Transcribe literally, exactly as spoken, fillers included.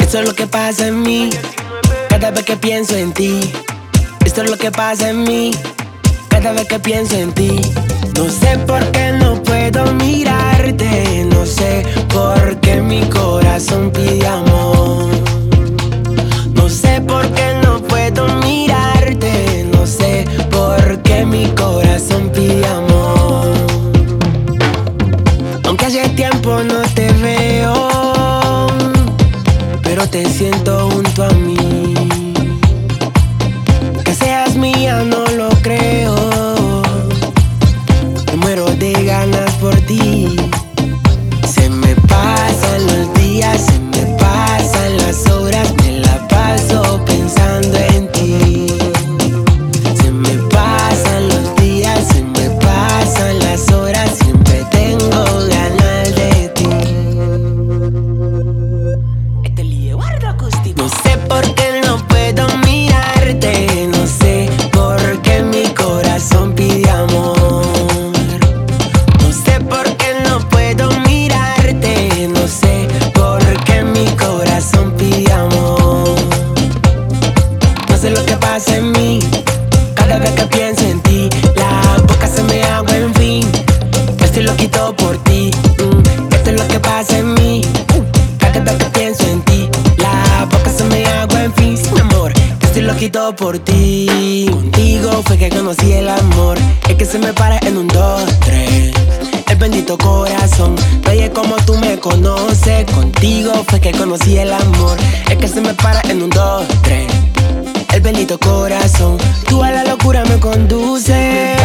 Esto es lo que pasa en mí cada vez que pienso en ti. Esto es lo que pasa en mí cada vez que pienso en ti. No sé por qué no puedo mirarte, no sé por qué mi corazón pide amor. No sé por qué no puedo mirarte, no sé por qué mi corazón pide amor. Aunque hace tiempo no te veo, pero te siento junto a mí. Que seas mía no lo creo, me muero de ganas por ti. Se me pasan los días, se me pasan las horas, me la paso pensando en ti. Se me pasan los días, se me pasan las horas, siempre tengo ganas de ti. No sé por qué no puedo mirarte, no sé por qué mi corazón pide amor. No sé por qué no puedo mirarte, no sé por qué mi corazón pide amor. No sé lo que pasa en mí cada vez que pienso en ti. La boca se me agua, en fin, estoy loquito por ti. mm, Esto es lo que pasa en mí cada vez que pienso en ti. La boca se me agua, en fin, sin amor, estoy loquito por ti. Contigo fue que conocí el amor, es que se me para en un dos, tres. El bendito corazón, nadie como tú me conoce. Contigo fue que conocí el amor, es que se me para en un dos, tres. El bendito corazón, tú a la locura me conduces.